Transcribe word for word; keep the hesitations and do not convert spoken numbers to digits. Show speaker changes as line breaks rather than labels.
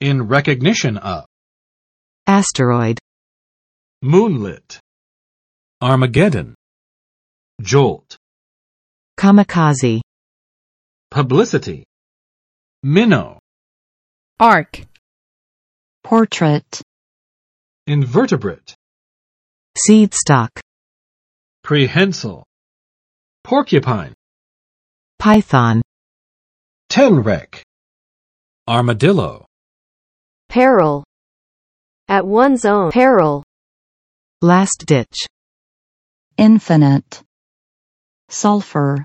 In recognition of.
Asteroid.
Moonlit.
Armageddon.
Jolt.
Kamikaze.
Publicity. Minnow.
Arc.
Portrait.
Invertebrate.
Seed stock.
Prehensile. Porcupine.
Python.
Tenrec.
Armadillo.
Peril. At one's own peril.
Last ditch.
Infinite. Sulfur.